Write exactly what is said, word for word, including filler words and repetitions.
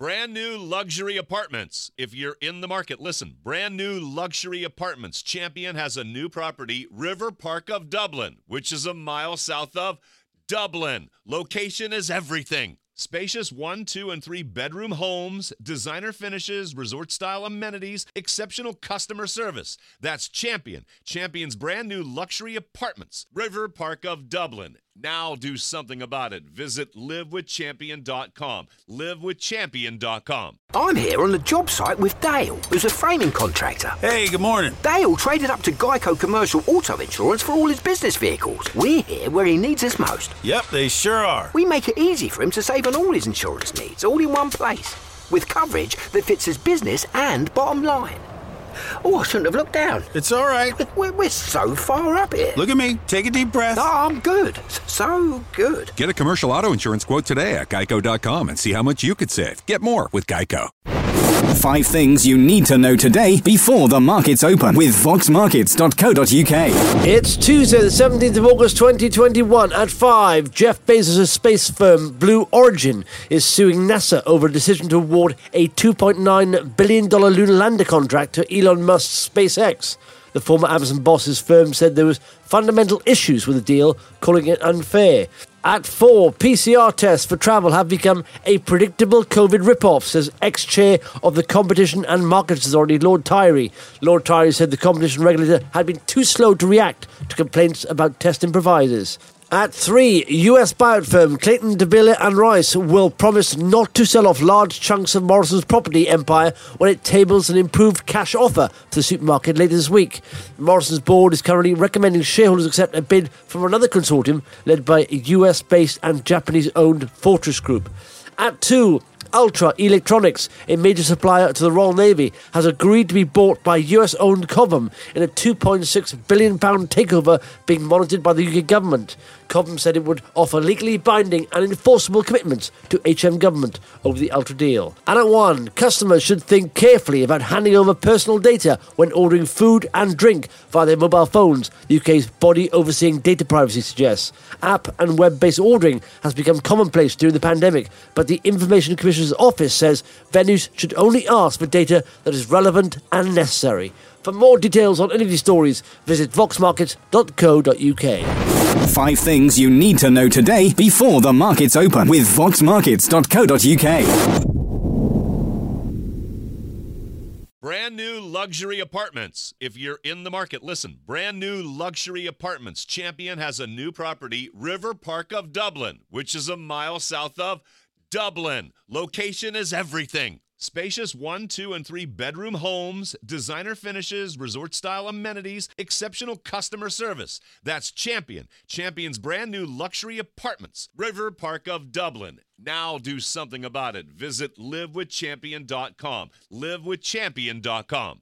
Brand new luxury apartments. If you're in the market, listen. Brand new luxury apartments. Champion has a new property, River Park of Dublin, which is a mile south of Dublin. Location is everything. Spacious one, two, and three bedroom homes, designer finishes, resort-style amenities, exceptional customer service. That's Champion. Champion's brand new luxury apartments. River Park of Dublin. Now do something about it. Visit live with champion dot com. live with champion dot com. I'm here on the job site with Dale, who's a framing contractor. Hey, good morning. Dale traded up to Geico Commercial Auto Insurance for all his business vehicles. We're here where he needs us most. Yep, they sure are. We make it easy for him to save on all his insurance needs, all in one place, with coverage that fits his business and bottom line. Oh, I shouldn't have looked down. It's all right. We're, we're so far up here. Look at me. Take a deep breath. Oh, I'm good. So good. Get a commercial auto insurance quote today at geico dot com and see how much you could save. Get more with Geico. Five things you need to know today before the markets open with vox markets dot co dot uk. It's Tuesday, the seventeenth of August, twenty twenty-one. At five, Jeff Bezos' space firm Blue Origin is suing NASA over a decision to award a two point nine billion dollars lunar lander contract to Elon Musk's SpaceX. The former Amazon boss's firm said there was fundamental issues with the deal, calling it unfair. At four, P C R tests for travel have become a predictable COVID rip-off, says ex-chair of the Competition and Markets Authority, Lord Tyree. Lord Tyree said the competition regulator had been too slow to react to complaints about testing providers. At three, U S buyout firm Clayton, DeBille and Rice will promise not to sell off large chunks of Morrison's property empire when it tables an improved cash offer to the supermarket later this week. Morrison's board is currently recommending shareholders accept a bid from another consortium led by a U S-based and Japanese-owned Fortress Group. At two, Ultra Electronics, a major supplier to the Royal Navy, has agreed to be bought by U S-owned Cobham in a two point six billion pounds takeover being monitored by the U K government. Cobham said it would offer legally binding and enforceable commitments to H M government over the Ultra deal. And at one, customers should think carefully about handing over personal data when ordering food and drink via their mobile phones, the U K's body overseeing data privacy suggests. App and web-based ordering has become commonplace during the pandemic, but the Information Commissioner's office says venues should only ask for data that is relevant and necessary. For more details on any of these stories, visit vox markets dot co dot uk. Five things you need to know today before the markets open with vox markets dot co dot uk. Brand new luxury apartments. If you're in the market, listen. Brand new luxury apartments. Champion has a new property, River Park of Dublin, which is a mile south of Dublin. Location is everything. Spacious one, two, and three bedroom homes, designer finishes, resort-style amenities, exceptional customer service. That's Champion. Champion's brand new luxury apartments. River Park of Dublin. Now do something about it. Visit live with champion dot com. live with champion dot com.